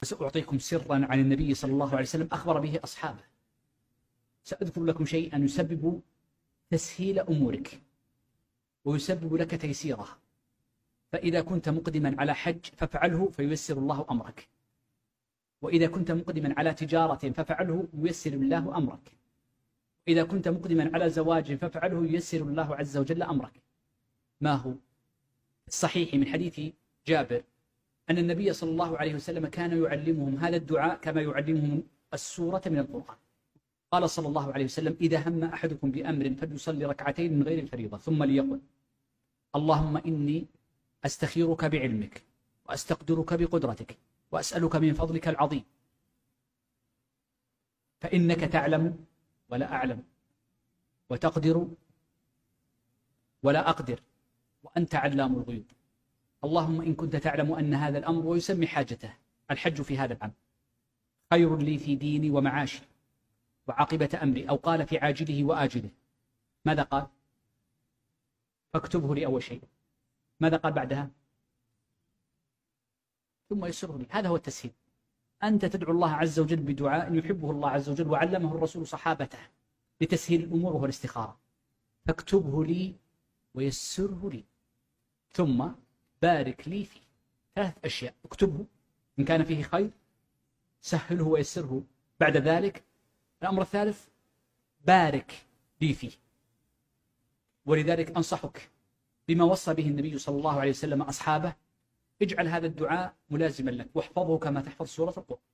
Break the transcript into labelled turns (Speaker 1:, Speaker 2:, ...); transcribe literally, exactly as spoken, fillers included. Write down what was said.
Speaker 1: وسأعطيكم سرا عن النبي صلى الله عليه وسلم أخبر به أصحابه. سأذكر لكم شيئا يسبب تسهيل أمورك ويسبب لك تيسيرها. فإذا كنت مقدما على حج فافعله فييسر الله أمرك، وإذا كنت مقدما على تجارة ففعله ييسر الله أمرك، إذا كنت مقدما على زواج ففعله ييسر الله عز وجل أمرك. ما هو؟ الصحيح من حديث جابر أن النبي صلى الله عليه وسلم كان يعلمهم هذا الدعاء كما يعلمهم السورة من القرآن. قال صلى الله عليه وسلم: إذا هم أحدكم بأمر فليصلي ركعتين من غير الفريضة ثم ليقل: اللهم إني أستخيرك بعلمك وأستقدرك بقدرتك وأسألك من فضلك العظيم، فإنك تعلم ولا أعلم، وتقدر ولا أقدر، وأنت علام الغيوب. اللهم إن كنت تعلم أن هذا الأمر، ويسمي حاجته الحج في هذا العام، خير لي في ديني ومعاشي وعاقبة أمري، أو قال في عاجله وآجله. ماذا قال؟ فاكتبه لي أول شيء. ماذا قال بعدها؟ ثم يسره لي. هذا هو التسهيل. أنت تدعو الله عز وجل بدعاء يحبه الله عز وجل وعلمه الرسول صحابته لتسهيل الأمور وهو الاستخارة. فاكتبه لي ويسره لي، ثم بارك لي فيه. ثلاث أشياء: اكتبه إن كان فيه خير، سهله ويسره بعد ذلك. الأمر الثالث: بارك لي فيه. ولذلك أنصحك بما وصى به النبي صلى الله عليه وسلم أصحابه: اجعل هذا الدعاء ملازما لك واحفظه كما تحفظ سورة القرآن.